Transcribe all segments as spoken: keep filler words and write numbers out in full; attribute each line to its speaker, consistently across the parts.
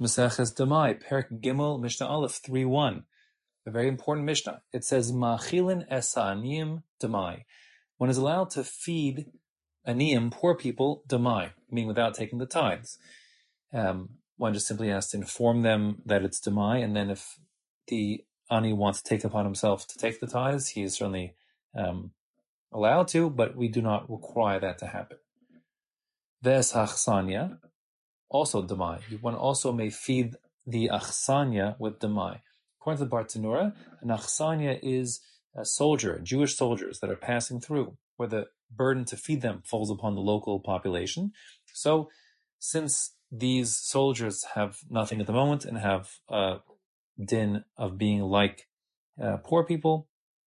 Speaker 1: Maseches Damai, Perek Gimel, Mishnah Aleph, three one. A very important Mishnah. It says, Ma'achilin es ha'aniyim damai. One is allowed to feed aniyim, poor people, damai, meaning without taking the tithes. Um, one just simply has to inform them that it's damai, and then if the ani wants to take upon himself to take the tithes, he is certainly um, allowed to, but we do not require that to happen. Ves ha'achsanya, also damai. One also may feed the achsanya with damai. According to the Bartanura, an achsanya is a soldier, Jewish soldiers that are passing through, where the burden to feed them falls upon the local population. So, since these soldiers have nothing at the moment and have a din of being like uh, poor people,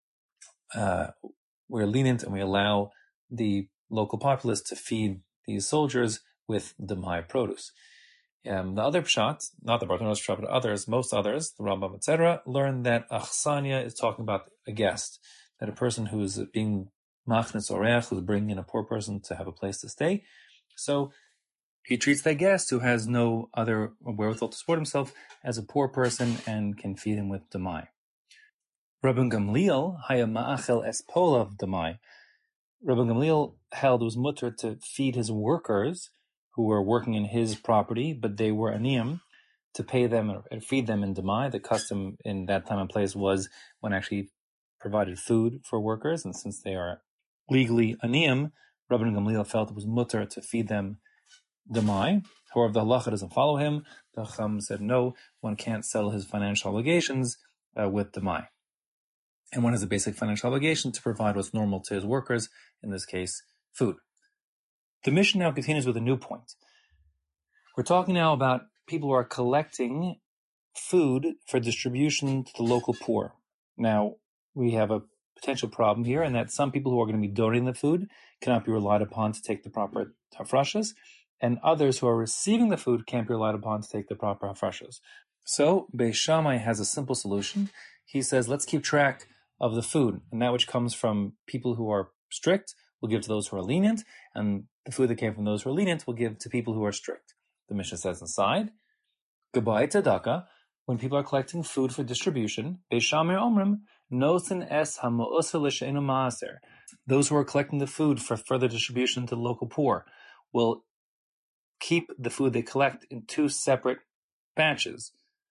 Speaker 1: uh, we're lenient and we allow the local populace to feed these soldiers with damai produce. Um, the other pshat, not the Bartanura's pshat, but others, most others, the Rambam, et cetera, learn that achsanya is talking about a guest, that a person who is being machnes oreach, who's bringing in a poor person to have a place to stay. So he treats that guest who has no other wherewithal to support himself as a poor person and can feed him with damai. Rabban Gamliel haya ma'achel es polav damai. Rabban Gamliel held it was mutter to feed his workers who were working in his property, but they were aniyim, to pay them and feed them in damai. The custom in that time and place was when actually provided food for workers, and since they are legally aniyim, Rabban Gamliel felt it was mutter to feed them damai. However, the halacha doesn't follow him. The Chacham said no, one can't settle his financial obligations uh, with damai. And one has a basic financial obligation to provide what's normal to his workers, in this case, food. The mission now continues with a new point. We're talking now about people who are collecting food for distribution to the local poor. Now, we have a potential problem here in that some people who are going to be donating the food cannot be relied upon to take the proper hafrashas, and others who are receiving the food can't be relied upon to take the proper hafrashas. So, Beis Shammai has a simple solution. He says, let's keep track of the food, and that which comes from people who are strict, we'll give to those who are lenient, and the food that came from those who are lenient we'll give to people who are strict. The Mishnah says inside, Gobai tzedakah, when people are collecting food for distribution, Beis Shammai omrim, nosin es ha'mo'oser l'she'enu ma'aser. Those who are collecting the food for further distribution to the local poor will keep the food they collect in two separate batches.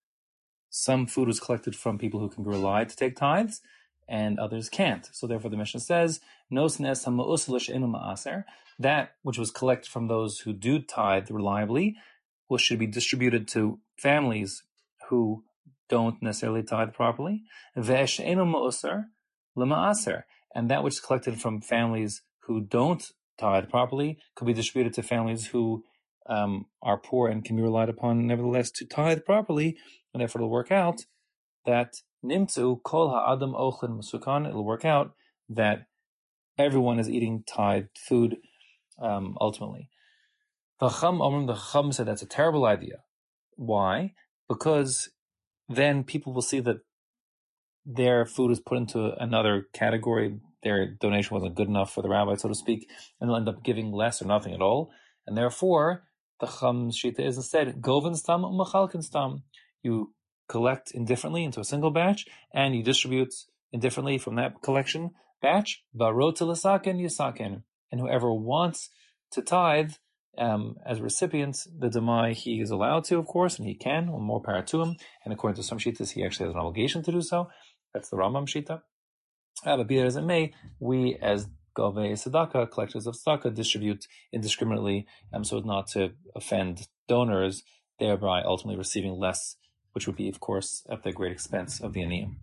Speaker 1: Some food was collected from people who can be relied to take tithes, and others can't. So therefore the Mishnah says, Nosin es ha'mo'oser l'she'enu ma'aser, that which was collected from those who do tithe reliably, will should be distributed to families who don't necessarily tithe properly. Ve'eshe'enu ma'oser l'ma'aser, and that which is collected from families who don't tithe properly could be distributed to families who um, are poor and can be relied upon nevertheless to tithe properly, and therefore it'll work out that nimtzu kol ha'adam ochlin masukan, it'll work out that everyone is eating tithed food um, ultimately. The Chacham Omrim, the Chacham said that's a terrible idea. Why? Because then people will see that their food is put into another category, their donation wasn't good enough for the rabbi, so to speak, and they'll end up giving less or nothing at all. And therefore, the Chacham's shita is instead, govin stam u'machalkin stam. You collect indifferently into a single batch, and you distribute indifferently from that collection batch, barot l'saken yisaken. And whoever wants to tithe, Um, as a recipient, the damai he is allowed to, of course, and he can, or more power to him. And according to some shitas, he actually has an obligation to do so. That's the Rambam shita. Uh, but be that as it may, we as Gavei Tzedakah, collectors of tzedakah, distribute indiscriminately, um, so as not to offend donors, thereby ultimately receiving less, which would be, of course, at the great expense of the aniyim.